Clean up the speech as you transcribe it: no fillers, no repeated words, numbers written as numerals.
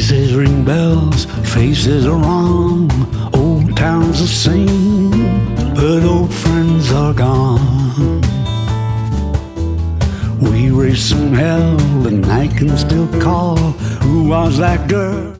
Places ring bells, faces are wrong, old towns the same, but old friends are gone. We raised some hell and I can still call. Who was that girl?